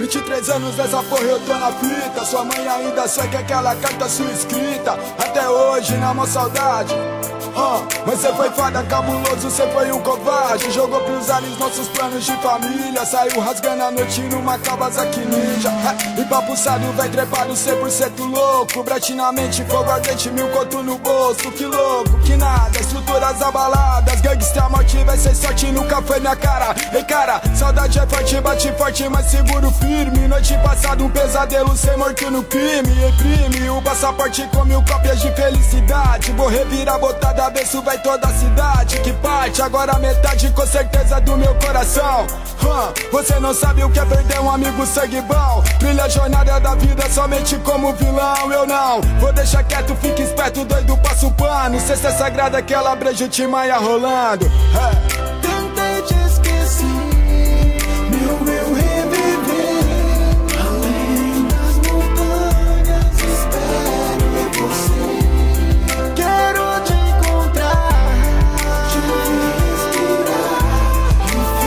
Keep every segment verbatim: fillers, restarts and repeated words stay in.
vinte e três anos nessa porra eu tô na fita. Sua mãe ainda segue aquela carta sua escrita. Até hoje na mó saudade. Uh, mas cê foi fada cabuloso, cê foi um covarde. Jogou pros ares nossos planos de família. Saiu rasgando a noite numa Kawasaki Ninja. é, Empapuçado, véi trepado, cem por cento louco. Bratinamente, fogo ardente, mil conto no bolso. Que louco, que nada, estruturas abaladas. Gangsta, a morte vai ser sorte, nunca foi minha cara. Ei cara, saudade é forte, bate forte, mas seguro firme. Noite passada um pesadelo, cê morto no crime. Imprime o passaporte com mil cópias de felicidade. Vou revirar botada, avesso vai toda a cidade. Que parte, agora metade com certeza do meu coração. uh, Você não sabe o que é perder um amigo sangue bom. Trilha a jornada da vida somente como vilão. Eu não, vou deixar quieto, fica esperto, doido, passa o pano. Cesta sagrada, aquela breja, Timaya rolando. é. Tentei te esquecer, meu, meu reviver. Além das montanhas, espero em você. Quero te encontrar, te respirar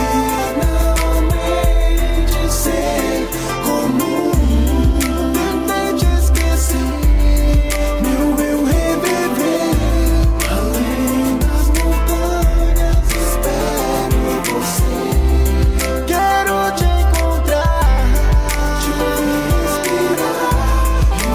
e finalmente ser comum. Tentei te esquecer, meu, meu reviver. Além das montanhas, espero em você. Quero te encontrar, te respirar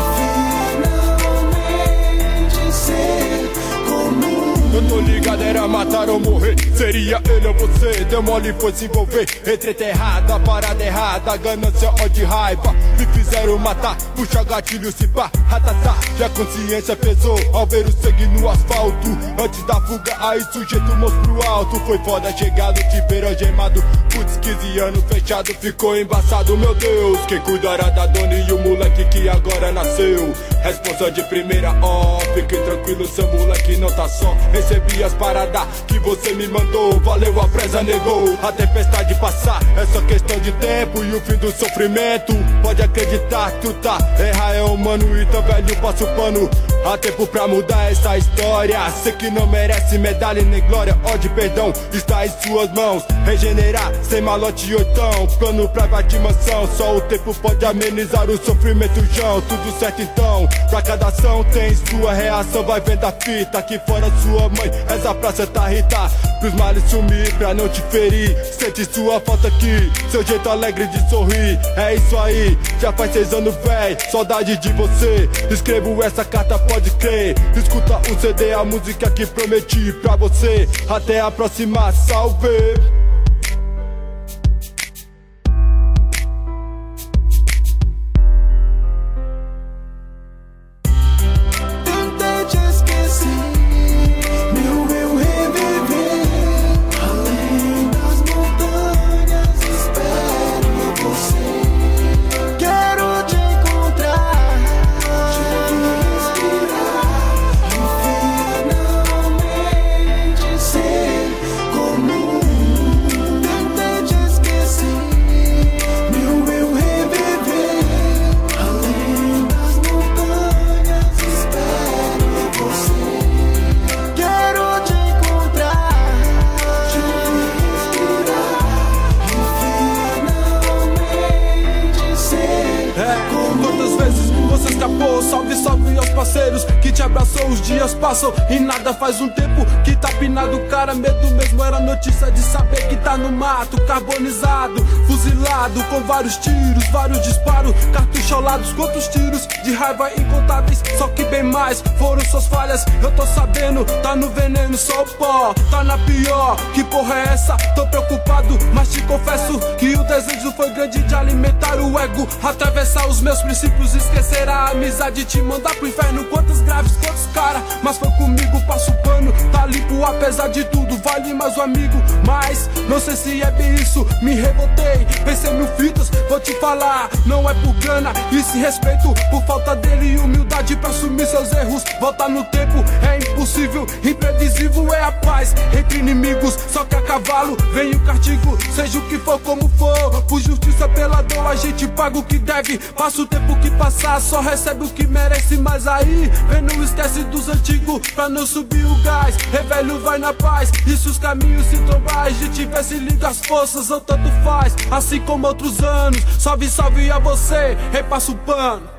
e finalmente ser comum. Eu tô ligado, era matar ou morrer. Seria ele ou você, deu mole foi se envolver. Retreta errada, a parada errada, ganância, ódio e raiva. Me fizeram matar, puxa gatilho, se pá, ratatá. Já a consciência pesou ao ver o sangue no asfalto. Antes da fuga, aí sujeito monstro alto. Foi foda chegar no tiveiro algemado. Putz, quinze anos fechado, ficou embaçado, meu Deus. Quem cuidará da dona e o moleque que agora nasceu? Responsa de primeira, ó, fique tranquilo, seu moleque não tá só. Recebi as paradas que você me mandou, valeu a presa, negou. A tempestade passar, é só questão de tempo e o fim do sofrimento. Pode acreditar que tu tá, errar é humano, então velho passa o pano. Há tempo pra mudar essa história. Sei que não merece medalha nem glória, ódio, perdão, está em suas mãos. Regenerar, sem malote e oitão, plano pra invadir mansão. Só o tempo pode amenizar o sofrimento, João. Tudo certo então, pra cada ação tem sua reação. Vai vendo a fita, aqui fora sua mãe essa pra cê tá irritar. Pros males sumir, pra não te ferir. Sente sua falta aqui, seu jeito alegre de sorrir. É isso aí, já faz seis anos, véi, saudade de você. Escrevo essa carta, pode crer. Escuta o C D, a música que prometi pra você. Até a próxima, salve. Tentei te esquecer, meu, meu reviver. Além das montanhas, espero em você. Quero te encontrar, te respirar e finalmente ser comum. Tentei te esquecer, meu, meu reviver. Além das montanhas, espero em você. Quero te encontrar, te respirar e finalmente ser É, quantas vezes você escapou? Salve, salve aos parceiros que te abraçou. Os dias passam e nada faz um tempo que tá pinado o cara. Medo mesmo era notícia de saber que tá no mato, carbonizado, fuzilado com vários tiros, vários disparos, cartucholados. Quantos tiros de raiva incontáveis, só que bem mais foram suas falhas. Eu tô sabendo, tá no veneno, só o pó, tá na pior. Que porra é essa? Tô preocupado, mas te confesso que o desejo foi grande de alimentar o ego, atravessar os meus princípios, esquecer a amizade, te mandar pro inferno. Quantos graves, quantos cara, mas foi comigo, passo o pano, tá limpo apesar de tudo, vale mais o amigo. Mas não sei se é bem isso, me revoltei, pensei mil fitas, vou te falar, não é por grana e se respeito, por falta dele e humildade pra assumir seus erros. Voltar no tempo é impossível, impossível, imprevisível é a paz entre inimigos, só que a cavalo vem o castigo. Seja o que for, como for, por justiça, pela dor a gente paga o que deve. Passa o tempo que passar, só recebe o que merece. Mas aí, vem, não esquece dos antigos, pra não subir o gás. Revelho vai na paz, e se os caminhos se trombar, a gente vê se liga as forças ou tanto faz. Assim como outros anos, salve, salve a você, repassa o pano.